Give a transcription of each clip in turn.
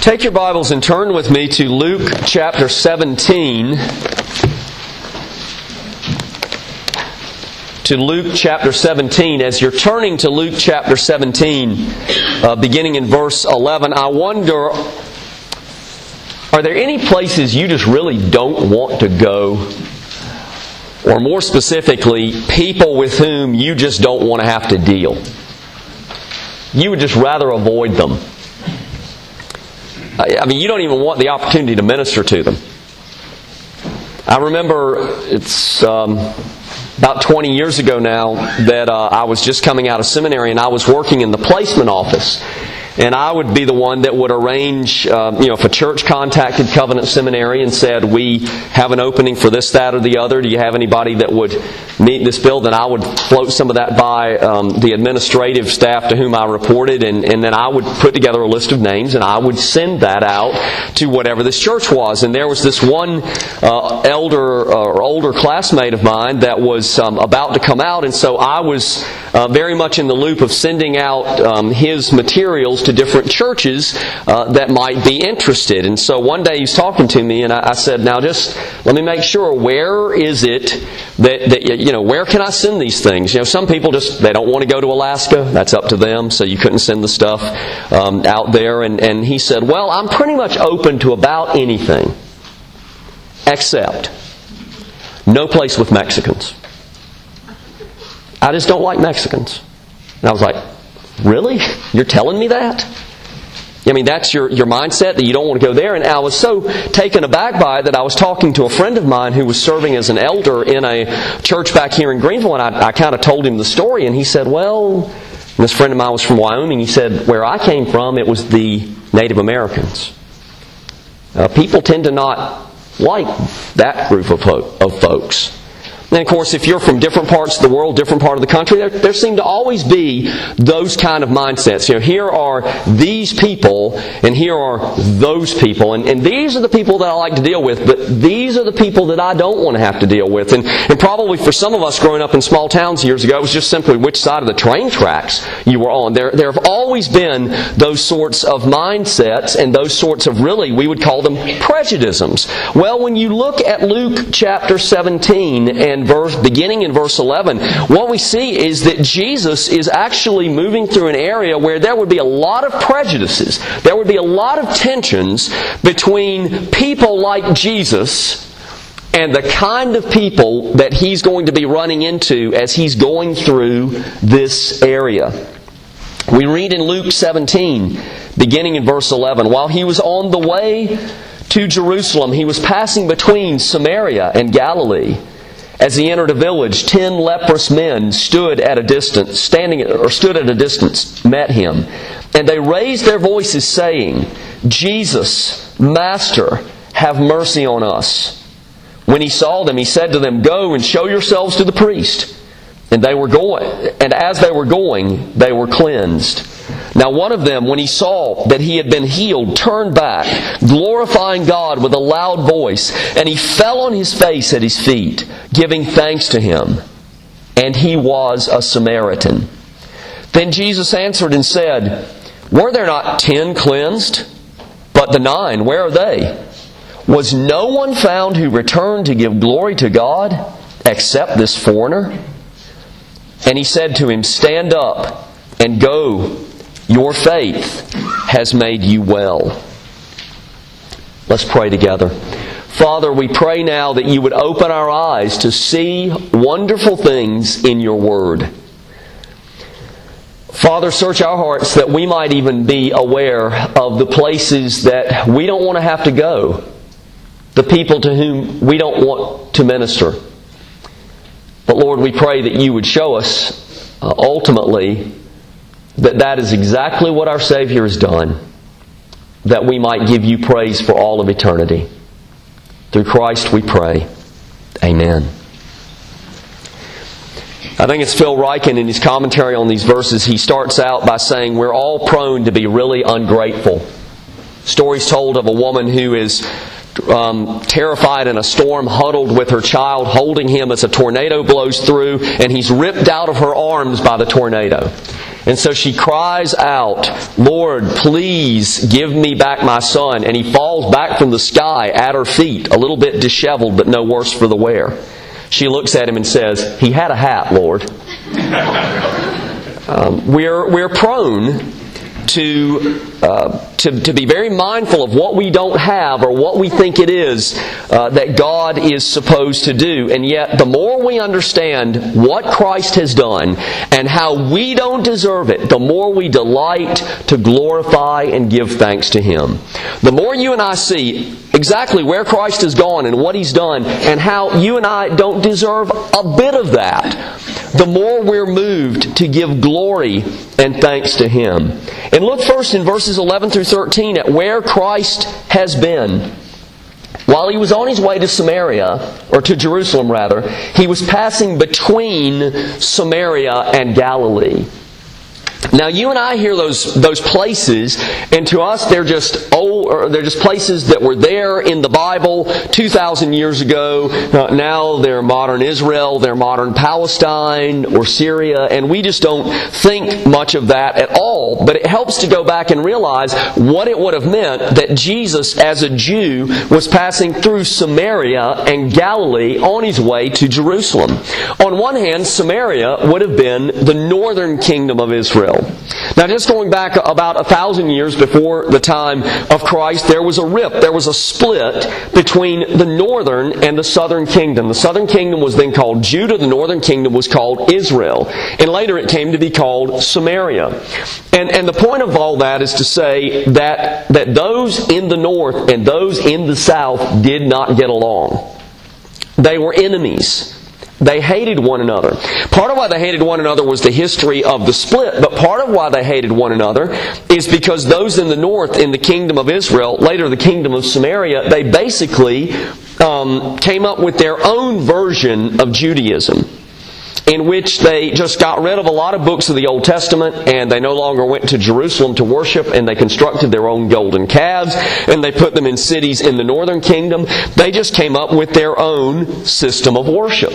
Take your Bibles and turn with me to Luke chapter 17. To Luke chapter 17. As you're turning to Luke chapter 17, beginning in verse 11, I wonder, are there any places you just really don't want to go? Or more specifically, people with whom you just don't want to have to deal? You would just rather avoid them. I mean, you don't even want the opportunity to minister to them. I remember it's about 20 years ago now that I was just coming out of seminary and I was working in the placement office. And I would be the one that would arrange, if a church contacted Covenant Seminary and said, we have an opening for this, that, or the other. Do you have anybody that would meet this bill? Then I would float some of that by the administrative staff to whom I reported. And then I would put together a list of names and I would send that out to whatever this church was. And there was this one older classmate of mine that was about to come out. And so I was very much in the loop of sending out his materials to different churches that might be interested. And so one day he's talking to me and I said, now just let me make sure, where is it that where can I send these things? Some people they don't want to go to Alaska. That's up to them. So you couldn't send the stuff out there. And he said, well, I'm pretty much open to about anything except no place with Mexicans. I just don't like Mexicans. And I was like, really? You're telling me that? I mean, that's your mindset, that you don't want to go there? And I was so taken aback by it that I was talking to a friend of mine who was serving as an elder in a church back here in Greenville, and I kind of told him the story, and he said, well, and this friend of mine was from Wyoming, he said, where I came from, it was the Native Americans. People tend to not like that group of folks. And of course, if you're from different parts of the world, different part of the country, there seem to always be those kind of mindsets. Here are these people, and here are those people. And these are the people that I like to deal with, but these are the people that I don't want to have to deal with. And probably for some of us growing up in small towns years ago, it was just simply which side of the train tracks you were on. There have always been those sorts of mindsets and those sorts of, really, we would call them prejudices. Well, when you look at Luke chapter 17 and beginning in verse 11, what we see is that Jesus is actually moving through an area where there would be a lot of prejudices. There would be a lot of tensions between people like Jesus and the kind of people that He's going to be running into as He's going through this area. We read in Luke 17, beginning in verse 11, while He was on the way to Jerusalem, He was passing between Samaria and Galilee. As He entered a village, 10 leprous men stood at a distance, met Him. And they raised their voices, saying, Jesus, Master, have mercy on us. When He saw them, He said to them, Go and show yourselves to the priest. And as they were going, they were cleansed. Now one of them, when he saw that he had been healed, turned back, glorifying God with a loud voice, and he fell on his face at His feet, giving thanks to Him. And he was a Samaritan. Then Jesus answered and said, Were there not 10 cleansed? But the 9, where are they? Was no one found who returned to give glory to God, except this foreigner? And He said to him, Stand up and go. Your faith has made you well. Let's pray together. Father, we pray now that You would open our eyes to see wonderful things in Your Word. Father, search our hearts that we might even be aware of the places that we don't want to have to go, the people to whom we don't want to minister. But Lord, we pray that You would show us ultimately that is exactly what our Savior has done, that we might give You praise for all of eternity. Through Christ we pray. Amen. I think it's Phil Ryken in his commentary on these verses. He starts out by saying we're all prone to be really ungrateful. Stories told of a woman who is terrified in a storm, huddled with her child, holding him as a tornado blows through, and he's ripped out of her arms by the tornado. And so she cries out, "Lord, please give me back my son." And he falls back from the sky at her feet, a little bit disheveled, but no worse for the wear. She looks at him and says, "He had a hat, Lord." We're prone to be very mindful of what we don't have or what we think it is that God is supposed to do. And yet, the more we understand what Christ has done and how we don't deserve it, the more we delight to glorify and give thanks to Him. The more you and I see exactly where Christ has gone and what He's done and how you and I don't deserve a bit of that, the more we're moved to give glory and thanks to Him. And look first in verses 11 through 13 at where Christ has been. While He was on His way to Samaria, or to Jerusalem rather, He was passing between Samaria and Galilee. Now, you and I hear those places, and to us they're just places that were there in the Bible 2,000 years ago. Now they're modern Israel, they're modern Palestine or Syria, and we just don't think much of that at all. But it helps to go back and realize what it would have meant that Jesus, as a Jew, was passing through Samaria and Galilee on His way to Jerusalem. On one hand, Samaria would have been the northern kingdom of Israel. Now, just going back about 1,000 years before the time of Christ, there was a rip, there was a split between the northern and the southern kingdom. The southern kingdom was then called Judah, the northern kingdom was called Israel. And later it came to be called Samaria. And the point of all that is to say that those in the north and those in the south did not get along. They were enemies. They hated one another. Part of why they hated one another was the history of the split, but part of why they hated one another is because those in the north, in the kingdom of Israel, later the kingdom of Samaria, they basically came up with their own version of Judaism, in which they just got rid of a lot of books of the Old Testament, and they no longer went to Jerusalem to worship, and they constructed their own golden calves, and they put them in cities in the northern kingdom. They just came up with their own system of worship.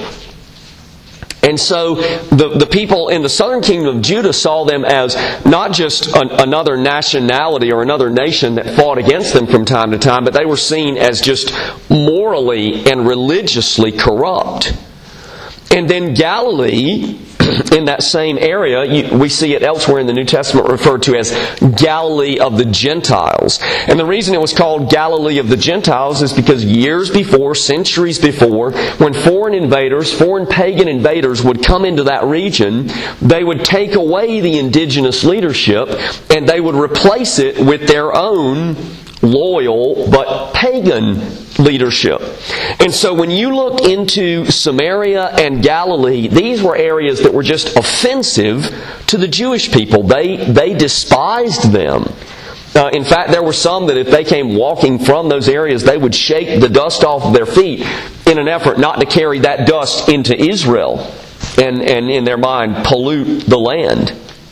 And so the people in the southern kingdom of Judah saw them as not just another nationality or another nation that fought against them from time to time, but they were seen as just morally and religiously corrupt. And then Galilee, in that same area, we see it elsewhere in the New Testament referred to as Galilee of the Gentiles. And the reason it was called Galilee of the Gentiles is because years before, centuries before, when foreign pagan invaders would come into that region, they would take away the indigenous leadership and they would replace it with their own loyal but pagan leadership. And so when you look into Samaria and Galilee, these were areas that were just offensive to the Jewish people. They despised them. In fact, there were some that if they came walking from those areas, they would shake the dust off their feet in an effort not to carry that dust into Israel and in their mind pollute the land.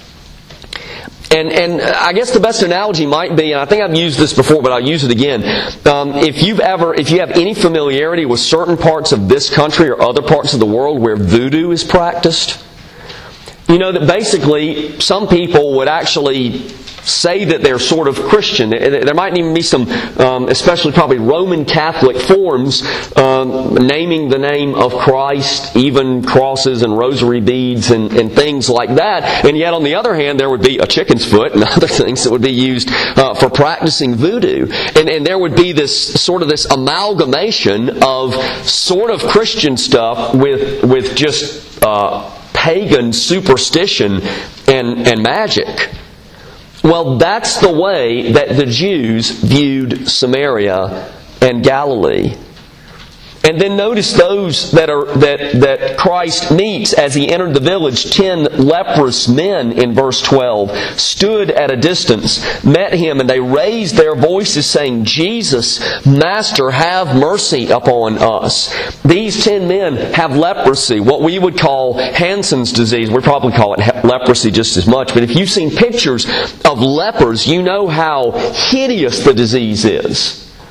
And I guess the best analogy might be, and I think I've used this before, but I'll use it again. If you have any familiarity with certain parts of this country or other parts of the world where voodoo is practiced, you know that basically some people would actually say that they're sort of Christian. There might even be some, especially probably Roman Catholic forms, naming the name of Christ, even crosses and rosary beads and things like that. And yet on the other hand, there would be a chicken's foot and other things that would be used for practicing voodoo. And there would be this amalgamation of sort of Christian stuff with just pagan superstition and magic. Well, that's the way that the Jews viewed Samaria and Galilee. And then notice those that Christ meets as He entered the village. 10 leprous men in verse 12 stood at a distance, met Him, and they raised their voices saying, "Jesus, Master, have mercy upon us." These 10 men have leprosy, what we would call Hansen's disease. We probably call it leprosy just as much. But if you've seen pictures of lepers, you know how hideous the disease is.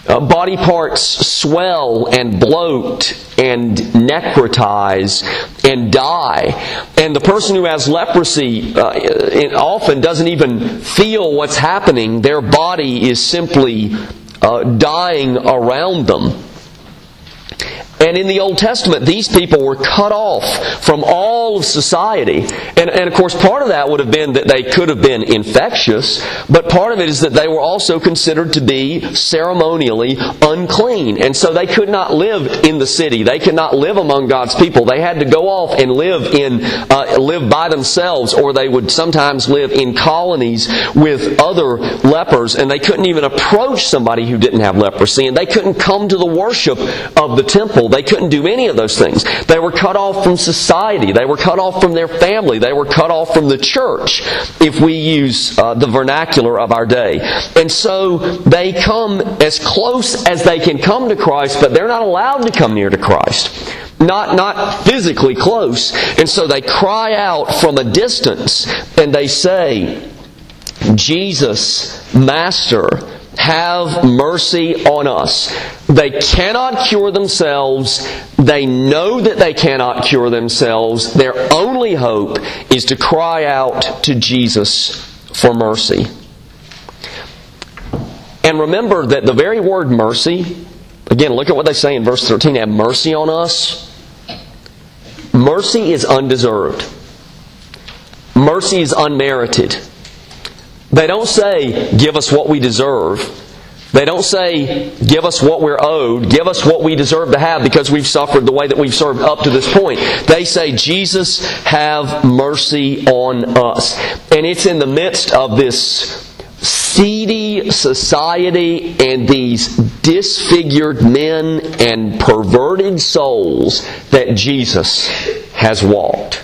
Body parts swell and bloat and necrotize and die. And the person who has leprosy often doesn't even feel what's happening. Their body is simply dying around them. And in the Old Testament, these people were cut off from all of society. And of course, part of that would have been that they could have been infectious, but part of it is that they were also considered to be ceremonially unclean. And so they could not live in the city. They could not live among God's people. They had to go off and live by themselves, or they would sometimes live in colonies with other lepers, and they couldn't even approach somebody who didn't have leprosy, and they couldn't come to the worship of the temple. They couldn't do any of those things. They were cut off from society. They were cut off from their family. They were cut off from the church, if we use the vernacular of our day. And so they come as close as they can come to Christ, but they're not allowed to come near to Christ. Not physically close. And so they cry out from a distance and they say, "Jesus, Master, have mercy on us." They cannot cure themselves. They know that they cannot cure themselves. Their only hope is to cry out to Jesus for mercy. And remember that the very word mercy, again, look at what they say in verse 13, "Have mercy on us." Mercy is undeserved. Mercy is unmerited. They don't say, "Give us what we deserve." They don't say, "Give us what we're owed. Give us what we deserve to have because we've suffered the way that we've served up to this point." They say, "Jesus, have mercy on us." And it's in the midst of this seedy society and these disfigured men and perverted souls that Jesus has walked.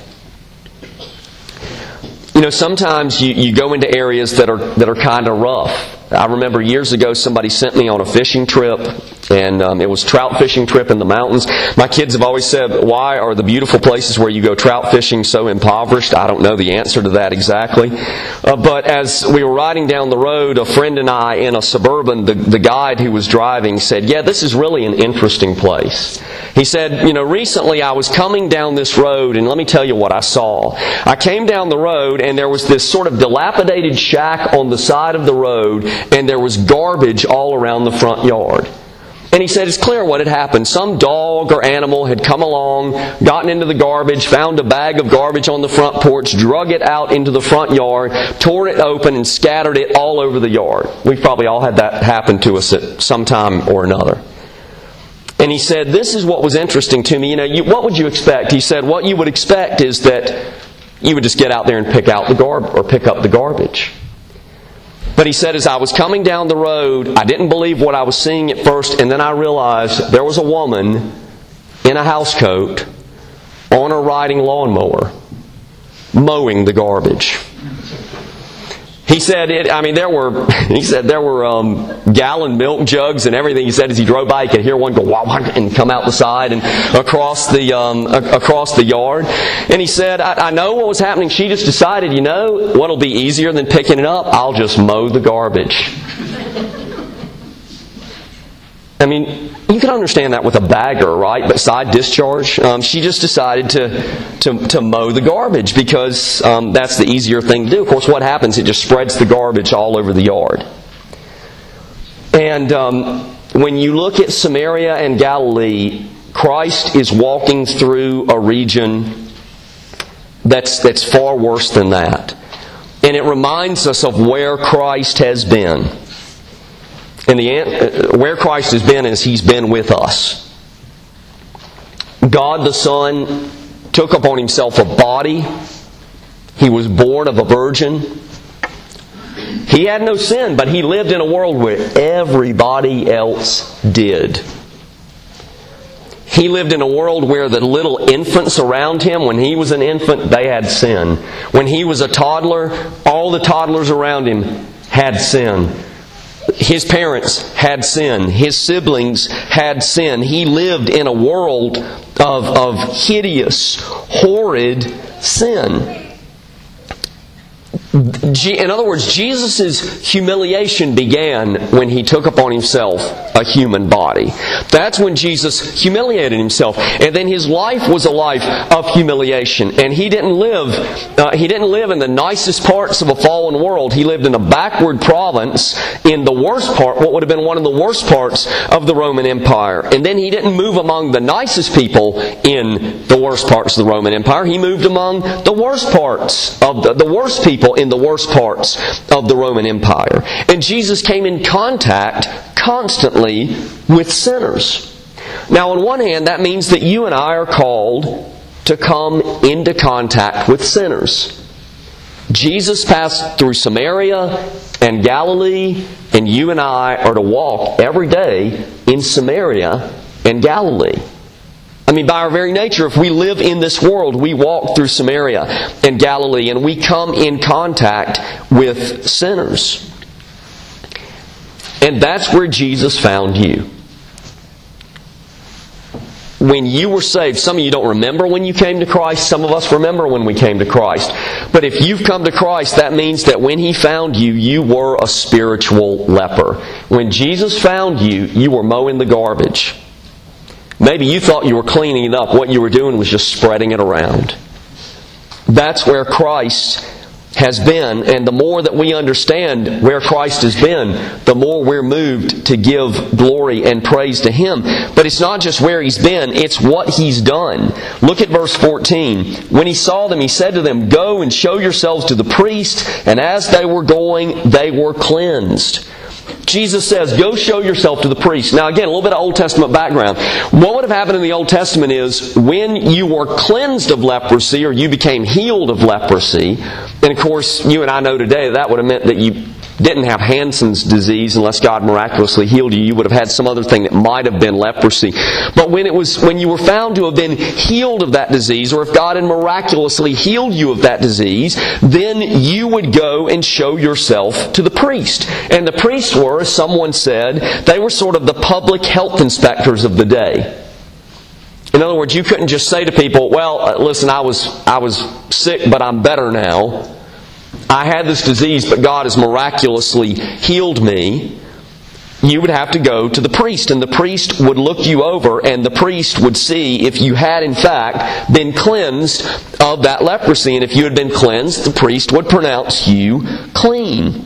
You know, sometimes you go into areas that are kind of rough. I remember years ago somebody sent me on a fishing trip, and it was trout fishing trip in the mountains. My kids have always said, "Why are the beautiful places where you go trout fishing so impoverished?" I don't know the answer to that exactly. But as we were riding down the road, a friend and I in a Suburban, the guide who was driving said, "Yeah, this is really an interesting place." He said, "You know, recently I was coming down this road, and let me tell you what I saw. I came down the road, and there was this sort of dilapidated shack on the side of the road, and there was garbage all around the front yard." And he said it's clear what had happened. Some dog or animal had come along, gotten into the garbage, found a bag of garbage on the front porch, drug it out into the front yard, tore it open, and scattered it all over the yard. We've probably all had that happen to us at some time or another. And he said, "This is what was interesting to me. You know, what would you expect?" He said, "What you would expect is that you would just get out there and pick up the garbage." But he said, as I was coming down the road, I didn't believe what I was seeing at first, and then I realized there was a woman in a housecoat on a riding lawnmower mowing the garbage. He said, there were gallon milk jugs and everything. He said as he drove by, he could hear one go wah, wah, and come out the side and across the yard. And he said, I know what was happening. She just decided, you know, what'll be easier than picking it up? I'll just mow the garbage. I mean, you can understand that with a bagger, right? But side discharge, she just decided to mow the garbage because that's the easier thing to do. Of course, what happens? It just spreads the garbage all over the yard. And when you look at Samaria and Galilee, Christ is walking through a region that's far worse than that. And it reminds us of where Christ has been. And where Christ has been is He's been with us. God the Son took upon Himself a body. He was born of a virgin. He had no sin, but He lived in a world where everybody else did. He lived in a world where the little infants around Him, when He was an infant, they had sin. When He was a toddler, all the toddlers around Him had sin. His parents had sin. His siblings had sin. He lived in a world of hideous, horrid sin. In other words, Jesus' humiliation began when He took upon Himself a human body. That's when Jesus humiliated Himself. And then His life was a life of humiliation. And He didn't live in the nicest parts of a fallen world. He lived in a backward province in the worst part, what would have been one of the worst parts of the Roman Empire. And then He didn't move among the nicest people in the worst parts of the Roman Empire. He moved among the worst parts of the worst people in the worst parts of the Roman Empire. And Jesus came in contact constantly with sinners. Now, on one hand, that means that you and I are called to come into contact with sinners. Jesus passed through Samaria and Galilee, and you and I are to walk every day in Samaria and Galilee. I mean, by our very nature, if we live in this world, we walk through Samaria and Galilee, and we come in contact with sinners. And that's where Jesus found you. When you were saved, some of you don't remember when you came to Christ. Some of us remember when we came to Christ. But if you've come to Christ, that means that when He found you, you were a spiritual leper. When Jesus found you, you were mowing the garbage. Maybe you thought you were cleaning it up. What you were doing was just spreading it around. That's where Christ has been. And the more that we understand where Christ has been, the more we're moved to give glory and praise to Him. But it's not just where He's been, it's what He's done. Look at verse 14. When He saw them, He said to them, "Go and show yourselves to the priest." And as they were going, they were cleansed. Jesus says, go show yourself to the priest. Now again, a little bit of Old Testament background. What would have happened in the Old Testament is when you were cleansed of leprosy or you became healed of leprosy, and of course you and I know today that would have meant that you didn't have Hansen's disease unless God miraculously healed you. You would have had some other thing that might have been leprosy. But when you were found to have been healed of that disease, or if God had miraculously healed you of that disease, then you would go and show yourself to the priest. And the priests were, as someone said, they were sort of the public health inspectors of the day. In other words, you couldn't just say to people, well, listen, I was sick, but I'm better now. I had this disease, but God has miraculously healed me. You would have to go to the priest, and the priest would look you over, and the priest would see if you had in fact been cleansed of that leprosy. And if you had been cleansed, the priest would pronounce you clean.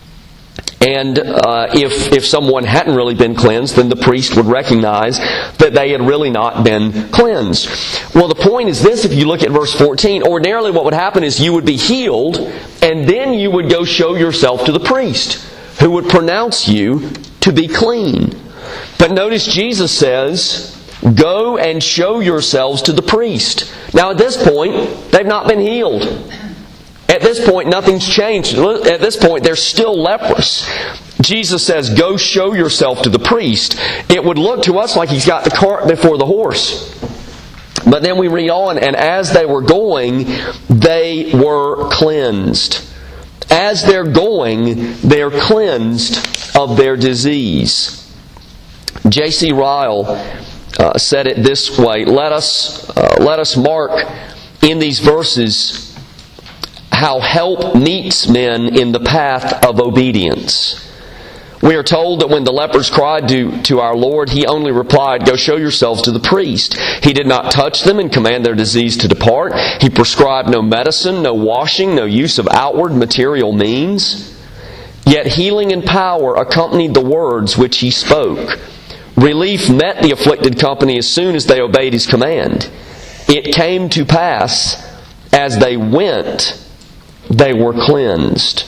And if someone hadn't really been cleansed, then the priest would recognize that they had really not been cleansed. Well, the point is this, if you look at verse 14, ordinarily what would happen is you would be healed, and then you would go show yourself to the priest, who would pronounce you to be clean. But notice Jesus says, go and show yourselves to the priest. Now at this point, they've not been healed. At this point, nothing's changed. At this point, they're still leprous. Jesus says, go show yourself to the priest. It would look to us like He's got the cart before the horse. But then we read on, and as they were going, they were cleansed. As they're going, they're cleansed of their disease. J.C. Ryle said it this way, let us mark in these verses how help meets men in the path of obedience. We are told that when the lepers cried to our Lord, He only replied, go show yourselves to the priest. He did not touch them and command their disease to depart. He prescribed no medicine, no washing, no use of outward material means. Yet healing and power accompanied the words which He spoke. Relief met the afflicted company as soon as they obeyed His command. It came to pass, as they went, they were cleansed.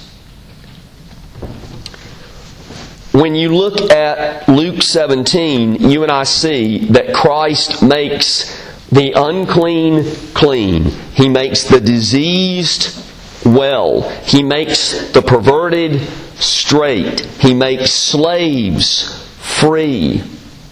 When you look at Luke 17, you and I see that Christ makes the unclean clean. He makes the diseased well. He makes the perverted straight. He makes slaves free.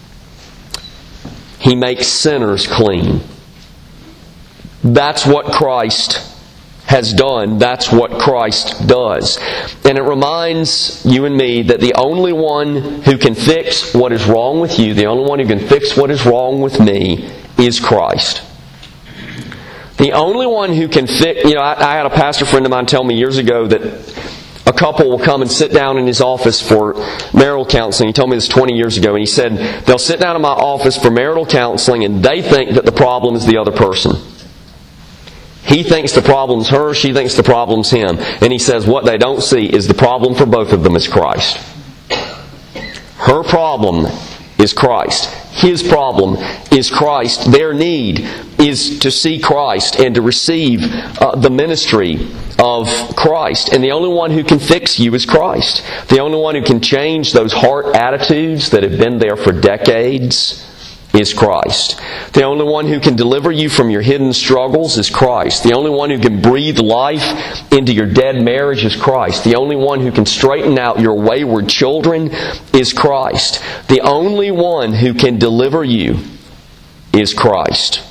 He makes sinners clean. That's what Christ has done. That's what Christ does. And it reminds you and me that the only one who can fix what is wrong with you, the only one who can fix what is wrong with me, is Christ. The only one who can fix... I had a pastor friend of mine tell me years ago that a couple will come and sit down in his office for marital counseling. He told me this 20 years ago, and he said, they'll sit down in my office for marital counseling, and they think that the problem is the other person. He thinks the problem's her, she thinks the problem's him. And he says what they don't see is the problem for both of them is Christ. Her problem is Christ. His problem is Christ. Their need is to see Christ and to receive the ministry of Christ. And the only one who can fix you is Christ. The only one who can change those heart attitudes that have been there for decades is Christ. The only one who can deliver you from your hidden struggles is Christ. The only one who can breathe life into your dead marriage is Christ. The only one who can straighten out your wayward children is Christ. The only one who can deliver you is Christ.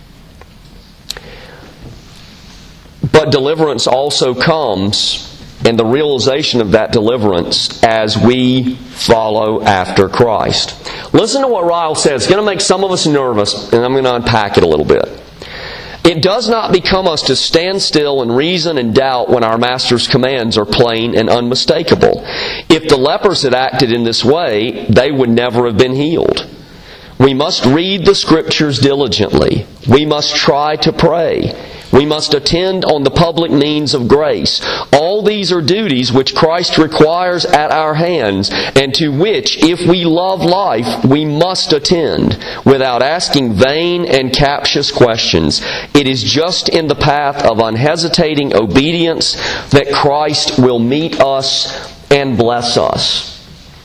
But deliverance also comes, and the realization of that deliverance, as we follow after Christ. Listen to what Ryle says. It's going to make some of us nervous, and I'm going to unpack it a little bit. It does not become us to stand still and reason and doubt when our Master's commands are plain and unmistakable. If the lepers had acted in this way, they would never have been healed. We must read the Scriptures diligently. We must try to pray. We must attend on the public means of grace. All these are duties which Christ requires at our hands, and to which, if we love life, we must attend, without asking vain and captious questions. It is just in the path of unhesitating obedience that Christ will meet us and bless us.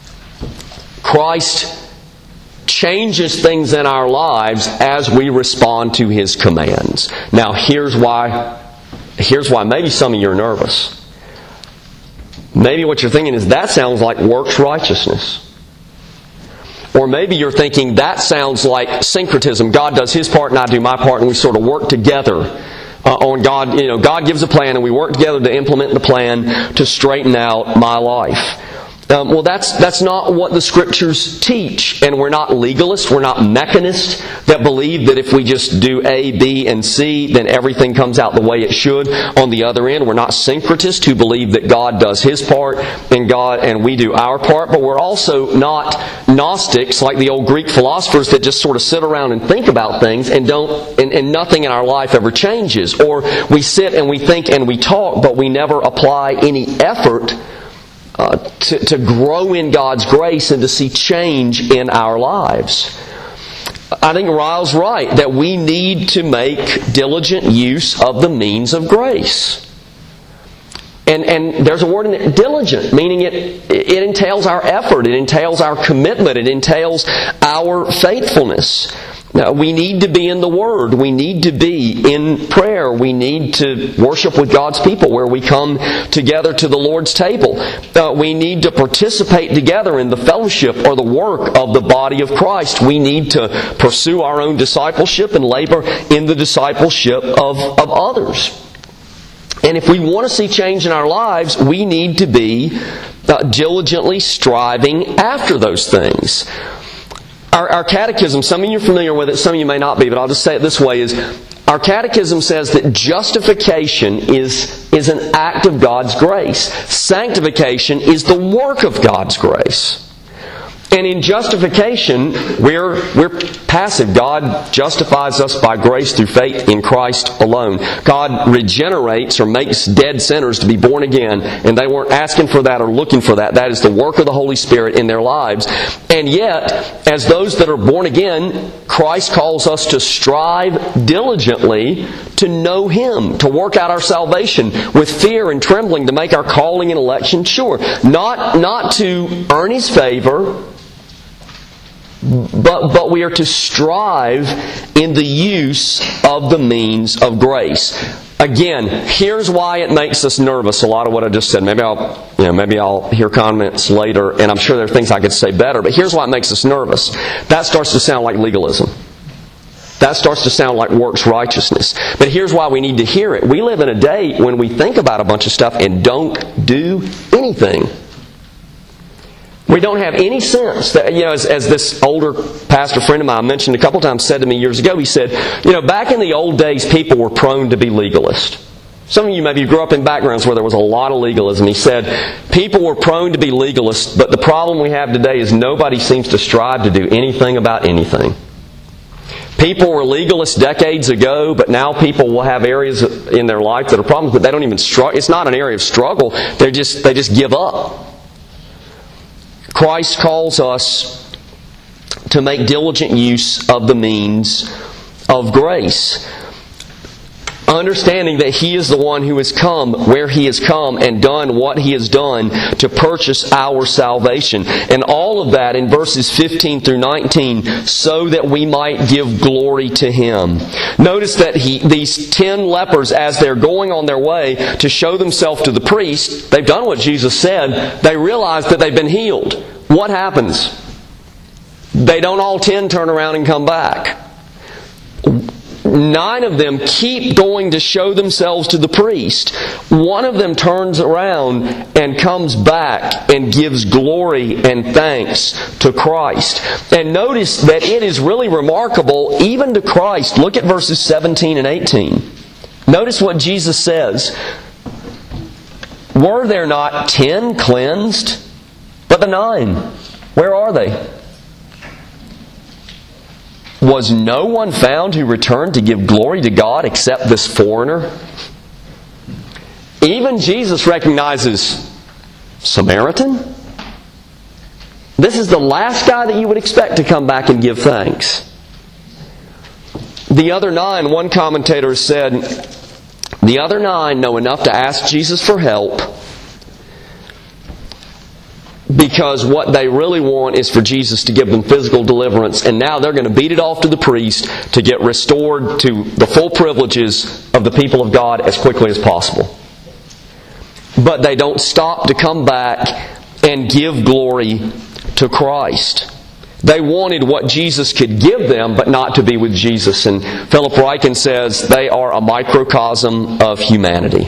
Christ changes things in our lives as we respond to His commands. Now, here's why maybe some of you are nervous. Maybe what you're thinking is, that sounds like works righteousness. Or maybe you're thinking, that sounds like syncretism. God does His part and I do my part, and we sort of work together on God. God gives a plan and we work together to implement the plan to straighten out my life. Well, that's not what the Scriptures teach. And we're not legalists, we're not mechanists that believe that if we just do A, B, and C, then everything comes out the way it should on the other end. We're not syncretists who believe that God does His part and we do our part. But we're also not Gnostics like the old Greek philosophers that just sort of sit around and think about things and nothing in our life ever changes. Or we sit and we think and we talk, but we never apply any effort to grow in God's grace and to see change in our lives. I think Ryle's right that we need to make diligent use of the means of grace. And there's a word in it, diligent, meaning it entails our effort, it entails our commitment, it entails our faithfulness. Now, we need to be in the Word. We need to be in prayer. We need to worship with God's people where we come together to the Lord's table. We need to participate together in the fellowship or the work of the body of Christ. We need to pursue our own discipleship and labor in the discipleship of others. And if we want to see change in our lives, we need to be diligently striving after those things. Our catechism, some of you are familiar with it, some of you may not be, but I'll just say it this way, is our catechism says that justification is an act of God's grace. Sanctification is the work of God's grace. And in justification, we're passive. God justifies us by grace through faith in Christ alone. God regenerates or makes dead sinners to be born again, and they weren't asking for that or looking for that. That is the work of the Holy Spirit in their lives. And yet, as those that are born again, Christ calls us to strive diligently to know Him, to work out our salvation with fear and trembling, to make our calling and election sure. Not to earn His favor, but we are to strive in the use of the means of grace. Again, here's why it makes us nervous, a lot of what I just said. Maybe I'll hear comments later, and I'm sure there are things I could say better, but here's why it makes us nervous. That starts to sound like legalism. That starts to sound like works righteousness. But here's why we need to hear it. We live in a day when we think about a bunch of stuff and don't do anything. We don't have any sense that, as this older pastor friend of mine mentioned a couple times, said to me years ago, he said, back in the old days, people were prone to be legalist. Some of you maybe grew up in backgrounds where there was a lot of legalism. He said, people were prone to be legalists, but the problem we have today is nobody seems to strive to do anything about anything. People were legalists decades ago, but now people will have areas in their life that are problems, but they don't even struggle. It's not an area of struggle. They just give up. Christ calls us to make diligent use of the means of grace. Understanding that He is the one who has come where He has come and done what He has done to purchase our salvation. And all of that in verses 15 through 19, so that we might give glory to Him. Notice that these 10 lepers, as they're going on their way to show themselves to the priest, they've done what Jesus said. They realize that they've been healed. What happens? They don't all 10 turn around and come back. 9 of them keep going to show themselves to the priest. 1 of them turns around and comes back and gives glory and thanks to Christ. And notice that it is really remarkable, even to Christ. Look at verses 17 and 18. Notice what Jesus says. Were there not 10 cleansed? But the 9, where are they? Was no one found who returned to give glory to God except this foreigner? Even Jesus recognizes Samaritan? This is the last guy that you would expect to come back and give thanks. The other 9, one commentator said, the other 9 know enough to ask Jesus for help, because what they really want is for Jesus to give them physical deliverance, and now they're going to beat it off to the priest to get restored to the full privileges of the people of God as quickly as possible. But they don't stop to come back and give glory to Christ. They wanted what Jesus could give them, but not to be with Jesus. And Philip Ryken says they are a microcosm of humanity.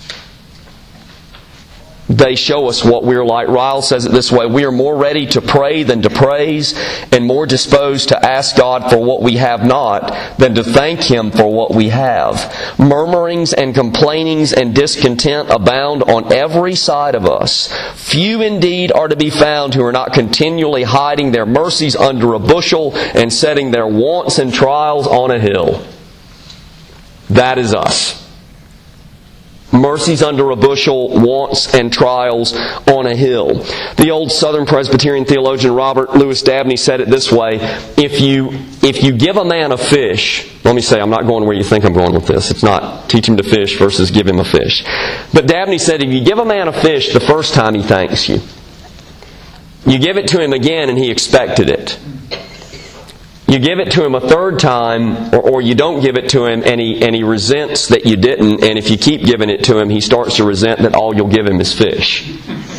They show us what we're like. Ryle says it this way: we are more ready to pray than to praise, and more disposed to ask God for what we have not than to thank Him for what we have. Murmurings and complainings and discontent abound on every side of us. Few indeed are to be found who are not continually hiding their mercies under a bushel and setting their wants and trials on a hill. That is us. Mercies under a bushel, wants and trials on a hill. The old Southern Presbyterian theologian Robert Louis Dabney said it this way: if you give a man a fish, let me say, I'm not going where you think I'm going with this. It's not teach him to fish versus give him a fish. But Dabney said, if you give a man a fish the first time, he thanks you. You give it to him again and he expected it. You give it to him a third time, or you don't give it to him, and he resents that you didn't, and if you keep giving it to him, he starts to resent that all you'll give him is fish.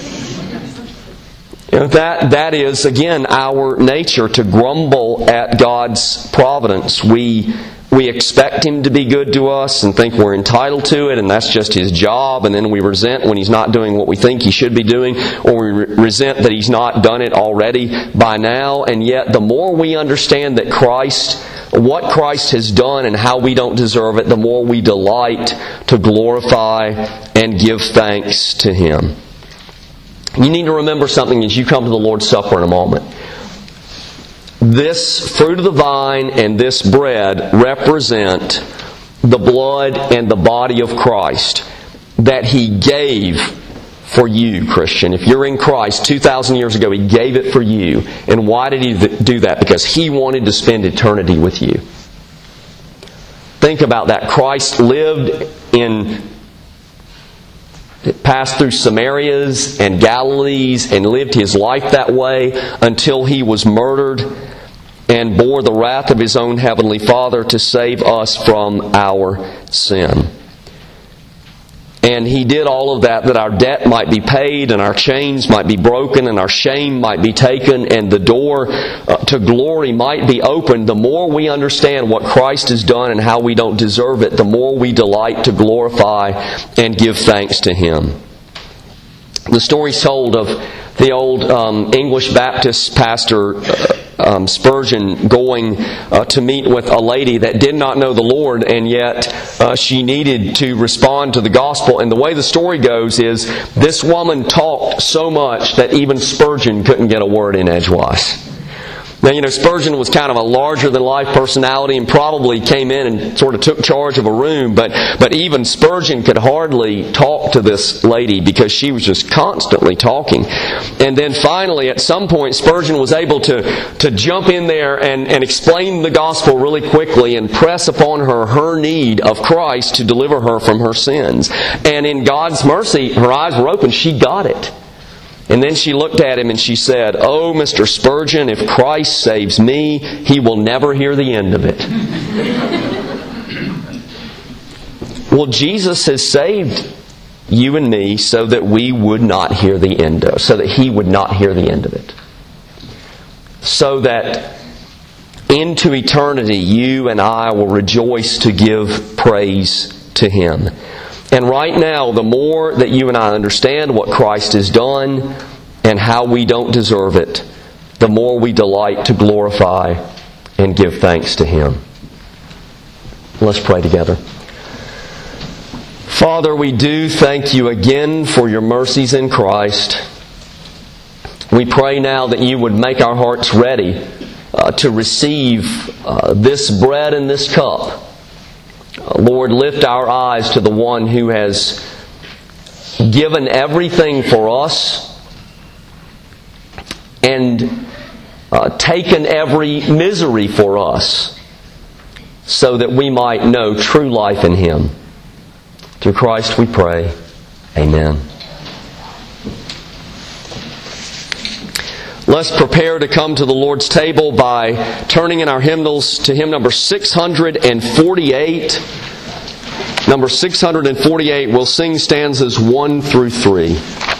That is, again, our nature, to grumble at God's providence. We expect Him to be good to us and think we're entitled to it, and that's just His job, and then we resent when He's not doing what we think He should be doing, or we resent that He's not done it already by now. And yet, the more we understand that what Christ has done and how we don't deserve it, the more we delight to glorify and give thanks to Him. You need to remember something as you come to the Lord's Supper in a moment. This fruit of the vine and this bread represent the blood and the body of Christ that He gave for you, Christian. If you're in Christ, 2,000 years ago, He gave it for you. And why did He do that? Because He wanted to spend eternity with you. Think about that. Christ passed through Samarias and Galilees and lived His life that way until He was murdered and bore the wrath of His own Heavenly Father to save us from our sin. And He did all of that our debt might be paid, and our chains might be broken, and our shame might be taken, and the door to glory might be opened. The more we understand what Christ has done and how we don't deserve it, the more we delight to glorify and give thanks to Him. The story's told of the old English Baptist pastor Spurgeon going to meet with a lady that did not know the Lord, and yet she needed to respond to the gospel. And the way the story goes is this woman talked so much that even Spurgeon couldn't get a word in edgewise. Now, Spurgeon was kind of a larger-than-life personality and probably came in and sort of took charge of a room, but even Spurgeon could hardly talk to this lady because she was just constantly talking. And then finally, at some point, Spurgeon was able to jump in there and explain the gospel really quickly and press upon her need of Christ to deliver her from her sins. And in God's mercy, her eyes were open. She got it. And then she looked at him and she said, "Oh, Mr. Spurgeon, if Christ saves me, He will never hear the end of it." Well, Jesus has saved you and me so that we would not hear the end of it, so that He would not hear the end of it. So that into eternity you and I will rejoice to give praise to Him. And right now, the more that you and I understand what Christ has done and how we don't deserve it, the more we delight to glorify and give thanks to Him. Let's pray together. Father, we do thank You again for Your mercies in Christ. We pray now that You would make our hearts ready to receive this bread and this cup. Lord, lift our eyes to the One who has given everything for us and taken every misery for us so that we might know true life in Him. Through Christ we pray. Amen. Let's prepare to come to the Lord's table by turning in our hymnals to hymn number 648. Number 648, we'll sing stanzas 1 through 3.